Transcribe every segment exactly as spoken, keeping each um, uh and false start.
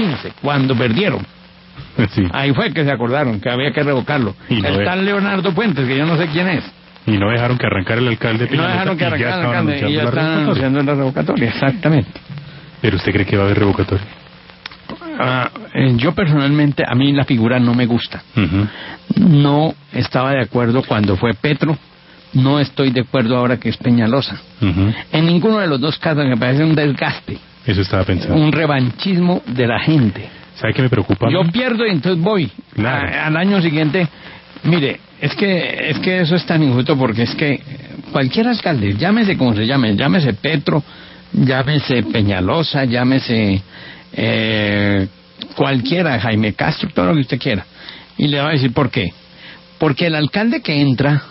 quince, cuando perdieron. Sí. Ahí fue que se acordaron que había que revocarlo. Y no el de... tal Leonardo Puentes, que yo no sé quién es. Y no dejaron que arrancara el alcalde. Y no dejaron que arrancara el alcalde y ya estaban anunciando la revocatoria, exactamente. ¿Pero usted cree que va a haber revocatoria? Ah, eh, yo personalmente, a mí la figura no me gusta. Uh-huh. No estaba de acuerdo cuando fue Petro, no estoy de acuerdo ahora que es Peñalosa. Uh-huh. En ninguno de los dos casos me parece un desgaste. Eso estaba pensando. Un revanchismo de la gente. ¿Sabe qué me preocupa? Yo pierdo y entonces voy. Claro. A, al año siguiente. Mire, es que es que eso es tan injusto porque es que cualquier alcalde, llámese como se llame, llámese Petro, llámese Peñalosa, llámese eh, cualquiera, Jaime Castro, todo lo que usted quiera. Y le va a decir por qué. Porque el alcalde que entra,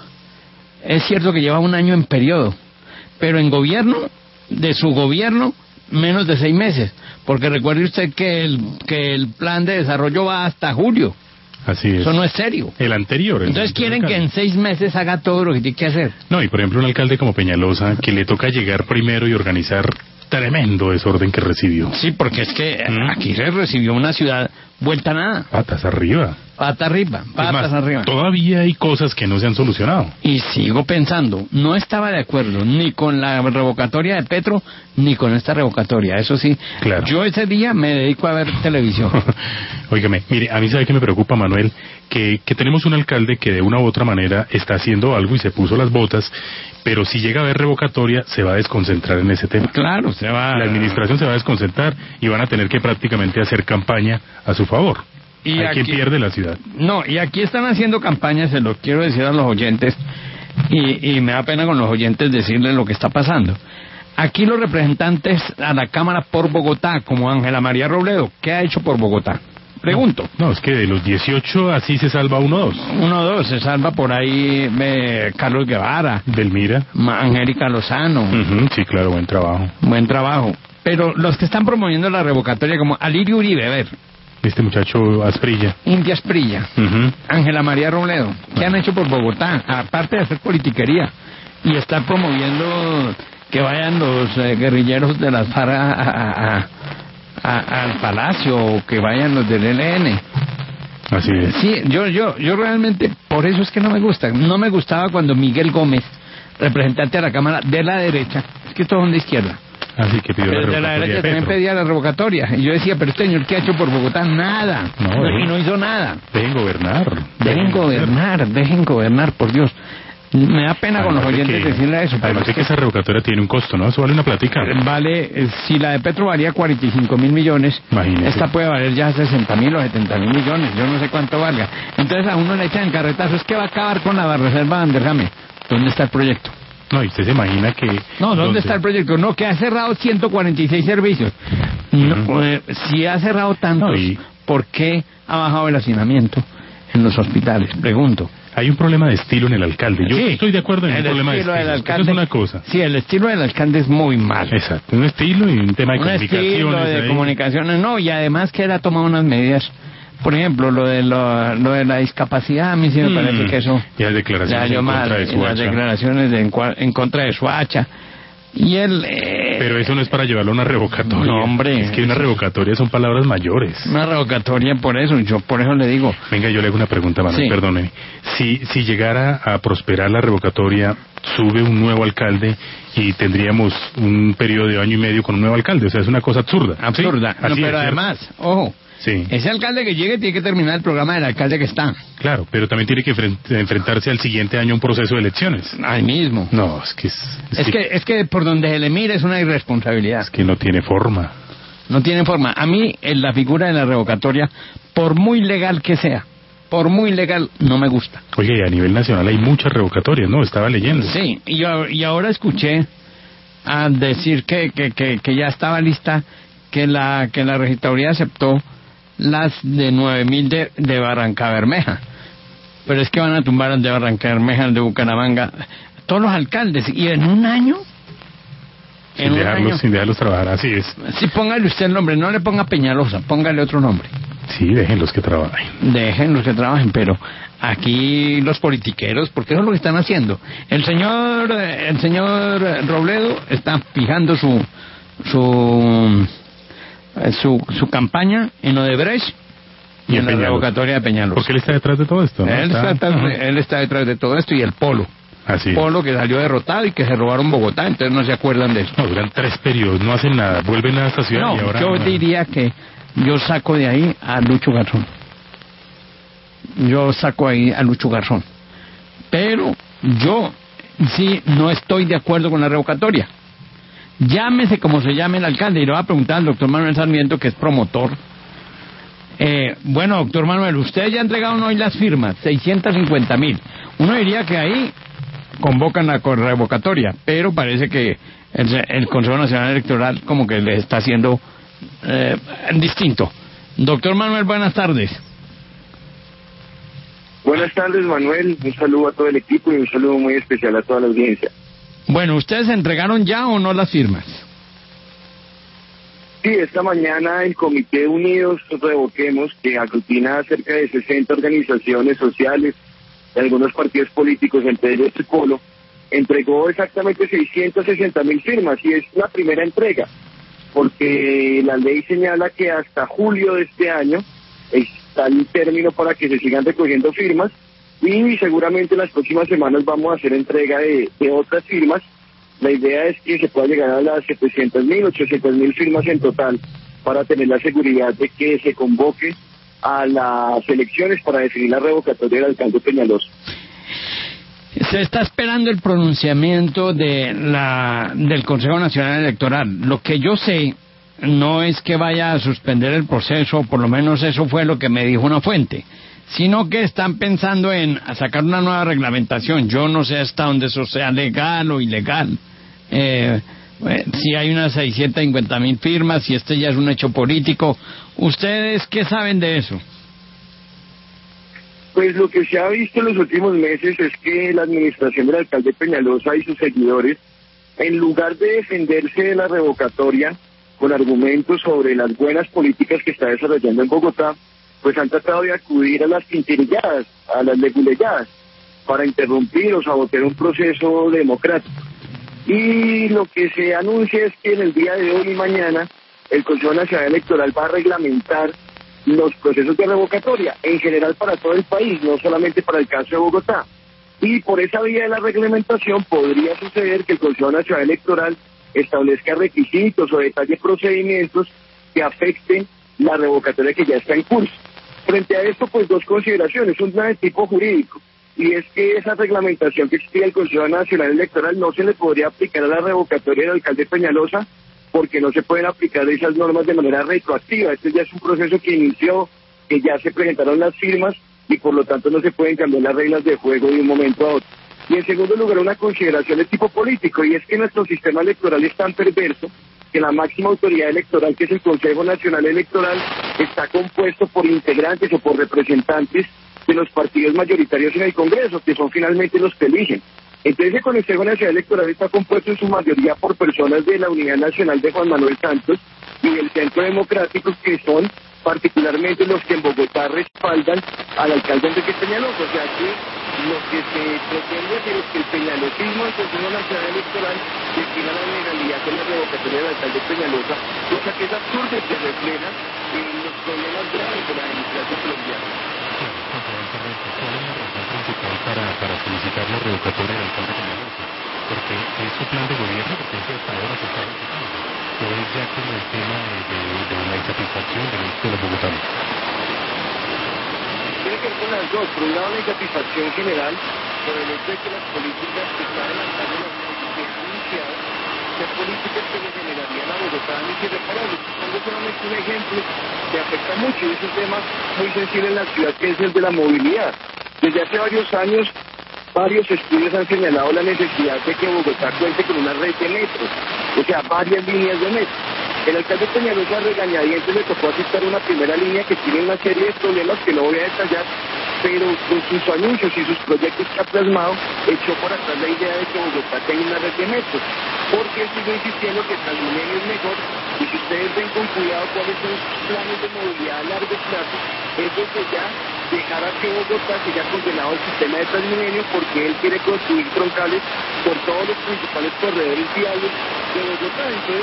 es cierto que lleva un año en periodo, pero en gobierno, de su gobierno, menos de seis meses. Porque recuerde usted que el, que el plan de desarrollo va hasta julio. Así es. Eso no es serio. El anterior. El Entonces anterior quieren alcalde. que en seis meses haga todo lo que tiene que hacer. No, y por ejemplo un alcalde como Peñalosa, que le toca llegar primero y organizar tremendo desorden que recibió. Sí, porque es que ¿Mm? aquí se recibió una ciudad vuelta a nada. Patas arriba. Pata arriba, patas Es más, arriba. todavía hay cosas que no se han solucionado. Y sigo pensando, no estaba de acuerdo ni con la revocatoria de Petro, ni con esta revocatoria. Eso sí, Claro. yo ese día me dedico a ver televisión. Óigame, mire, a mí sabe que me preocupa, Manuel, que, que tenemos un alcalde que de una u otra manera está haciendo algo y se puso las botas, pero si llega a haber revocatoria se va a desconcentrar en ese tema. Claro, se va... La administración se va a desconcentrar y van a tener que prácticamente hacer campaña a su favor. Y Hay aquí- quien pierde la ciudad. No, y aquí están haciendo campañas, se lo quiero decir a los oyentes, y, y me da pena con los oyentes decirles lo que está pasando. Aquí los representantes a la Cámara por Bogotá, como Ángela María Robledo, ¿qué ha hecho por Bogotá? Pregunto. No, no, es que de los dieciocho así se salva uno o dos. Uno, dos, se salva por ahí eh, Carlos Guevara, Delmira. Ma- Angélica Lozano, Ujú, sí, claro, buen trabajo. buen trabajo. Pero los que están promoviendo la revocatoria, como Alirio Uribe, a ver, Este muchacho Asprilla. India Esprilla, Ujú. Ángela María Robledo, ¿qué han hecho por Bogotá? Aparte de hacer politiquería y estar promoviendo que vayan los eh, guerrilleros de las FARC a, a- a- a- al Palacio, o que vayan los del E L N. Así es. Sí, yo, yo, yo realmente, por eso es que no me gusta. No me gustaba cuando Miguel Gómez, representante de la Cámara de la derecha, es que todos son de izquierda, Así que pidió pero la de la revocatoria derecha de también Petro. pedía la revocatoria. Y yo decía, pero este señor, ¿qué ha hecho por Bogotá? Nada. No, No, dejen- y no hizo nada. Dejen gobernar. Dejen gobernar, dejen gobernar, por Dios. Me da pena con los Además de oyentes que- decirle eso. pero Además es de que esa revocatoria tiene un costo, ¿no? Eso vale una platica. Vale, eh, si la de Petro valía cuarenta y cinco mil millones, Imagínese. esta puede valer ya sesenta mil o setenta mil millones, yo no sé cuánto valga. Entonces a uno le echan carretazo, es que va a acabar con la reserva de Anderjame. ¿Dónde está el proyecto? No, y usted se imagina que... No, ¿dónde está el proyecto? No, que ha cerrado ciento cuarenta y seis servicios. No, Ujú. eh, si ha cerrado tantos, No, y- ¿por qué ha bajado el hacinamiento en los hospitales? Pregunto. Hay un problema de estilo en el alcalde. Yo Sí, estoy de acuerdo en el el problema de estilo estilo. del Eso alcalde, es una cosa. Sí, el estilo del alcalde es muy malo. Exacto, un estilo y un tema de Un comunicaciones. estilo de ahí. comunicaciones, no, y además que él ha tomado unas medidas. Por ejemplo, lo de lo, lo de la discapacidad, a mí sí me Mm, parece que eso y las declaraciones ya yo en mal, contra de y las Suacha. declaraciones de en, cua- en contra de Suacha. Y él... eh, Pero eso no es para llevarlo a una revocatoria. No, hombre. Es que una revocatoria son palabras mayores. una revocatoria por eso, yo por eso le digo... Venga, yo le hago una pregunta, Manuel, Sí. perdóneme. Si, si llegara a prosperar la revocatoria, sube un nuevo alcalde y tendríamos un periodo de año y medio con un nuevo alcalde. O sea, es una cosa absurda. Absurda. ¿Sí? No, Así pero es, ¿cierto? además, ojo, Sí, ese alcalde que llegue tiene que terminar el programa del alcalde que está. claro, pero también tiene que enfren- enfrentarse al siguiente año a un proceso de elecciones. Ahí mismo. No, es que es, es Es que, que, es que por donde se le mire es una irresponsabilidad. es que no tiene forma. No tiene forma. A mí, en la figura de la revocatoria, por muy legal que sea, por muy legal, no me gusta. Oye, y a nivel nacional hay muchas revocatorias, ¿no? Estaba leyendo. Sí, y, yo- y ahora escuché a decir que, que, que, que ya estaba lista, que la, que la registraduría aceptó las de nueve mil de, de Barranca Bermeja. Pero es que van a tumbar al de Barranca Bermeja, al de Bucaramanga, todos los alcaldes, y en un año... Sin En un dejarlos, año... sin dejarlos trabajar, así es. Sí, póngale usted el nombre, no le ponga Peñalosa, póngale otro nombre. Sí, déjenlos que trabajen. Dejen los que trabajen, pero aquí los politiqueros, porque eso es lo que están haciendo. El señor, eh, el señor Robledo está fijando su, su, eh, su, su campaña en Odebrecht y, y en, en la revocatoria de Peñalosa. Porque él está detrás de todo esto, ¿no? Él está, está, uh-huh. él está detrás de todo esto y el Polo. Así Polo es. Que salió derrotado y que se robaron Bogotá, entonces no se acuerdan de eso. No, duran tres periodos, no hacen nada, vuelven a esta ciudad no, y ahora... yo no. diría que yo saco de ahí a Lucho Garzón. Yo saco ahí a Lucho Garzón. Pero yo sí no estoy de acuerdo con la revocatoria. Llámese como se llame el alcalde, y le voy a preguntar al doctor Manuel Sarmiento, que es promotor. Eh, bueno, doctor Manuel, ustedes ya entregaron hoy las firmas, seiscientas cincuenta mil. Uno diría que ahí convocan la revocatoria, pero parece que el, el Consejo Nacional Electoral como que le está haciendo eh, distinto. Doctor Manuel, buenas tardes. Buenas tardes, Manuel. Un saludo a todo el equipo y un saludo muy especial a toda la audiencia. Bueno, ¿ustedes entregaron ya o no las firmas? Sí, esta mañana el Comité Unidos Revoquemos, que aglutina a cerca de sesenta organizaciones sociales de algunos partidos políticos, entre ellos el Polo, entregó exactamente seiscientas sesenta mil firmas y es la primera entrega, porque la ley señala que hasta julio de este año está el término para que se sigan recogiendo firmas y seguramente en las próximas semanas vamos a hacer entrega de, de otras firmas. La idea es que se pueda llegar a las setecientas mil, ochocientas mil firmas en total para tener la seguridad de que se convoque a las elecciones para definir la revocatoria del alcalde Peñalosa. Se está esperando el pronunciamiento de la del Consejo Nacional Electoral. Lo que yo sé no es que vaya a suspender el proceso, por lo menos eso fue lo que me dijo una fuente, sino que están pensando en sacar una nueva reglamentación. Yo no sé hasta dónde eso sea legal o ilegal. Eh, eh, si hay unas seiscientas cincuenta mil firmas, si este ya es un hecho político. ¿Ustedes qué saben de eso? Pues lo que se ha visto en los últimos meses es que la administración del alcalde Peñalosa y sus seguidores, en lugar de defenderse de la revocatoria con argumentos sobre las buenas políticas que está desarrollando en Bogotá, pues han tratado de acudir a las quintirilladas, a las leguleyadas, para interrumpir o sabotear un proceso democrático. Y lo que se anuncia es que en el día de hoy y mañana el Consejo Nacional Electoral va a reglamentar los procesos de revocatoria, en general para todo el país, no solamente para el caso de Bogotá. Y por esa vía de la reglamentación podría suceder que el Consejo Nacional Electoral establezca requisitos o detalle procedimientos que afecten la revocatoria que ya está en curso. Frente a esto, pues dos consideraciones, una de tipo jurídico, y es que esa reglamentación que exige el Consejo Nacional Electoral no se le podría aplicar a la revocatoria del alcalde Peñalosa, porque no se pueden aplicar esas normas de manera retroactiva. Este ya es un proceso que inició, que ya se presentaron las firmas, y por lo tanto no se pueden cambiar las reglas de juego de un momento a otro. Y en segundo lugar, una consideración de tipo político, y es que nuestro sistema electoral es tan perverso que la máxima autoridad electoral, que es el Consejo Nacional Electoral, está compuesto por integrantes o por representantes de los partidos mayoritarios en el Congreso, que son finalmente los que eligen. Entonces el Consejo Nacional Electoral está compuesto en su mayoría por personas de la Unidad Nacional de Juan Manuel Santos y del Centro Democrático, que son particularmente los que en Bogotá respaldan al alcalde Enrique Peñalosa. O sea que lo que se pretende hacer es que el peñalosismo del Consejo Nacional Electoral defina la legalidad de la revocatoria del alcalde Peñalosa, cosa que es absurda y se refleja en los problemas graves de la democracia colombiana. ¿Cuál es la razón principal para, para solicitar la revocatoria del alcalde Peñalosa? Porque es su plan de gobierno, porque ese hasta ahora se está ejecutando. O es ya como el tema de, de, de la insatisfacción de los, de los bogotanos. Tiene que ver con las dos. Por un lado, la insatisfacción general por el hecho de que las políticas que están adelantando las que han iniciado son políticas que le generarían a Bogotá daños irreparables. Pongo solamente un ejemplo que afecta mucho, y es un tema muy sensible en la ciudad, que es el de la movilidad. Desde hace varios años, varios estudios han señalado la necesidad de que Bogotá cuente con una red de metros, o sea, varias líneas de metro. El alcalde Peñalosa, regañadientes, le tocó aceptar una primera línea que tiene una serie de problemas que no voy a detallar, pero con sus anuncios y sus proyectos que ha plasmado, echó por atrás la idea de que Bogotá tenga una red de metros, porque sigue insistiendo que Transmilenio es mejor, y si ustedes ven con cuidado cuáles son sus planes de movilidad a largo plazo, es desde ya dejar a que Bogotá se haya condenado el sistema de Transmilenio, porque él quiere construir troncales por todos los principales corredores viales de Bogotá. Entonces,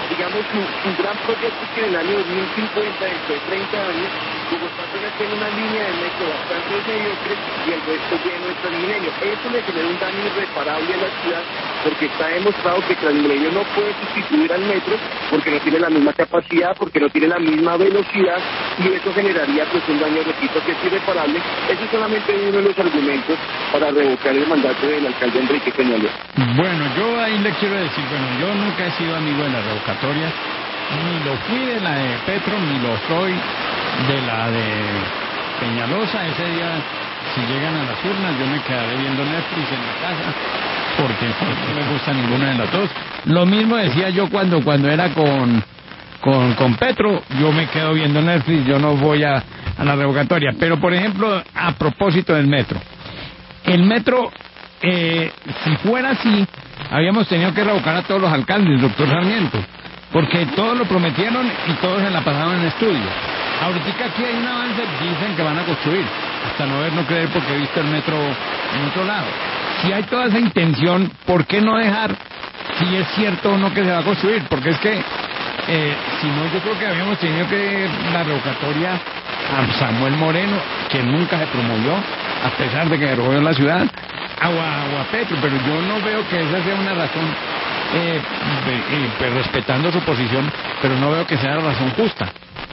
digamos, su, su gran proyecto es que en el año dos mil cincuenta, dentro de treinta años, Bogotá apenas tiene una línea de metro bastante mediocre y el resto lleno de Transmilenio. Eso le genera un daño irreparable a la ciudad porque está demostrado que Transmilenio no puede sustituir al metro porque no tiene la misma capacidad, porque no tiene la misma velocidad y eso generaría pues un daño, repito, que es irreparable. Ese es solamente uno de los argumentos para revocar el mandato del alcalde Enrique Peñalosa. Bueno, yo ahí le quiero decir, bueno, yo nunca he sido amigo de las revocatorias, ni lo fui de la de Petro, ni lo soy de la de Peñalosa. Ese día, si llegan a las urnas, yo me quedaré viendo Netflix en la casa, porque no me gusta ninguna de las dos. Lo mismo decía yo cuando cuando era con con, con Petro, yo me quedo viendo Netflix, yo no voy a, a la revocatoria. Pero, por ejemplo, a propósito del metro, el metro, eh, si fuera así, habíamos tenido que revocar a todos los alcaldes, doctor Sarmiento, porque todos lo prometieron y todos se la pasaban en estudio. Ahorita aquí hay un avance, dicen que van a construir, hasta no ver, no creer, porque he visto el metro en otro lado. Si hay toda esa intención, ¿por qué no dejar si es cierto o no que se va a construir? Porque es que, eh, si no, yo creo que habíamos tenido que la revocatoria a Samuel Moreno, que nunca se promovió, a pesar de que derrotó la ciudad, a, a, a Petro, pero yo no veo que esa sea una razón, eh, eh, pues, respetando su posición, pero no veo que sea la razón justa.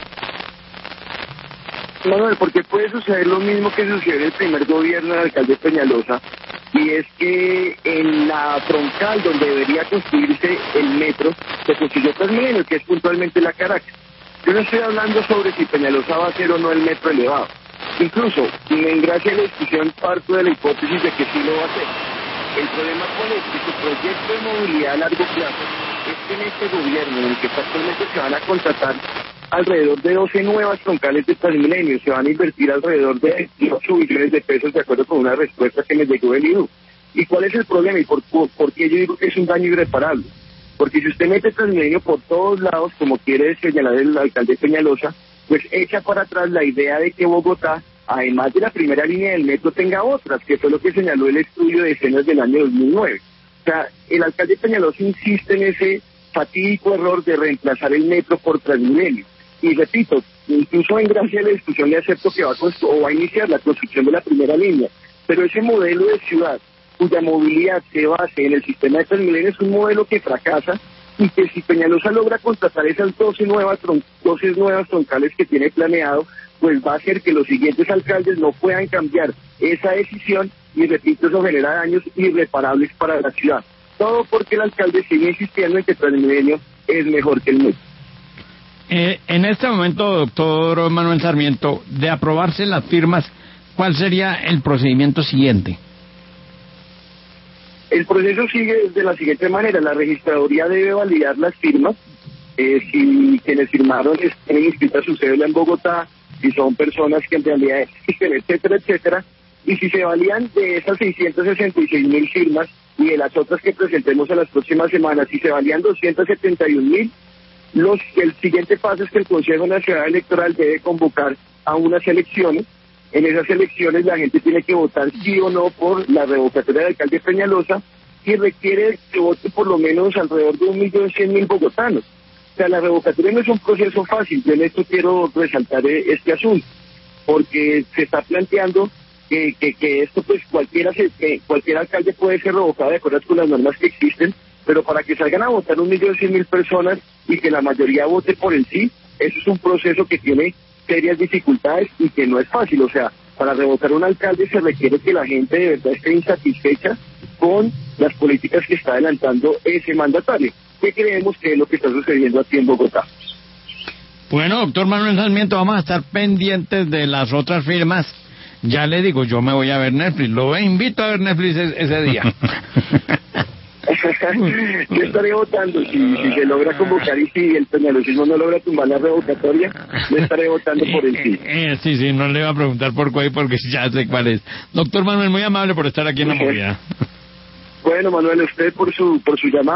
Manuel, porque puede suceder lo mismo que sucedió en el primer gobierno del alcalde Peñalosa, y es que en la troncal donde debería construirse el metro, se construyó Transmilenio, que es puntualmente la Caracas. Yo no estoy hablando sobre si Peñalosa va a hacer o no el metro elevado. Incluso, en gracia de la discusión, parto de la hipótesis de que sí lo va a hacer. El problema con es que su proyecto de movilidad a largo plazo es que en este gobierno, en el que actualmente se van a contratar alrededor de doce nuevas troncales de Transmilenio, se van a invertir alrededor de veintiocho billones de pesos, de acuerdo con una respuesta que me llegó del I D U. ¿Y cuál es el problema? ¿Y por, por, por qué yo digo que es un daño irreparable? Porque si usted mete Transmilenio por todos lados, como quiere señalar el alcalde Peñalosa, pues echa para atrás la idea de que Bogotá, además de la primera línea del metro, tenga otras, que fue lo que señaló el estudio de escenas del año dos mil nueve. O sea, el alcalde Peñalosa insiste en ese fatídico error de reemplazar el metro por Transmilenio. Y repito, incluso en gracia de la discusión le acepto que va a, constru- o va a iniciar la construcción de la primera línea, pero ese modelo de ciudad cuya movilidad se base en el sistema de Transmilenio es un modelo que fracasa y que si Peñalosa logra contratar esas doce nuevas, tron- doce nuevas troncales que tiene planeado, pues va a hacer que los siguientes alcaldes no puedan cambiar esa decisión y repito, eso genera daños irreparables para la ciudad. Todo porque el alcalde sigue insistiendo en que Transmilenio es mejor que el metro. Eh, en este momento, doctor Manuel Sarmiento, de aprobarse las firmas, ¿cuál sería el procedimiento siguiente? El proceso sigue de la siguiente manera: la registraduría debe validar las firmas, eh, si quienes firmaron tienen inscrita su cédula en Bogotá, si son personas que en realidad existen, etcétera, etcétera, y si se validan de esas seiscientas sesenta y seis mil firmas y de las otras que presentemos en las próximas semanas, si se valían doscientas setenta y un mil, los, el siguiente paso es que el Consejo Nacional Electoral debe convocar a unas elecciones. En esas elecciones la gente tiene que votar sí o no por la revocatoria del alcalde Peñalosa y requiere que vote por lo menos alrededor de un millón cien mil bogotanos. O sea, la revocatoria no es un proceso fácil. Yo en esto quiero resaltar este asunto, porque se está planteando que, que, que esto pues cualquiera se, que cualquier alcalde puede ser revocado de acuerdo con las normas que existen, pero para que salgan a votar un millón cien mil personas y que la mayoría vote por el sí, eso es un proceso que tiene serias dificultades y que no es fácil. O sea, para revocar un alcalde se requiere que la gente de verdad esté insatisfecha con las políticas que está adelantando ese mandatario. ¿Qué creemos que es lo que está sucediendo aquí en Bogotá? Bueno, doctor Manuel Sarmiento, vamos a estar pendientes de las otras firmas. Ya le digo, yo me voy a ver Netflix, lo invito a ver Netflix ese, ese día. Yo estaré votando, si, si se logra convocar y si el peñalosismo no logra tumbar la revocatoria, yo estaré votando por el sí. Eh, eh, sí, sí, no le voy a preguntar por cuál, porque ya sé cuál es. Doctor Manuel, muy amable por estar aquí en La Movida. Bueno, Manuel, usted por su por su llamada.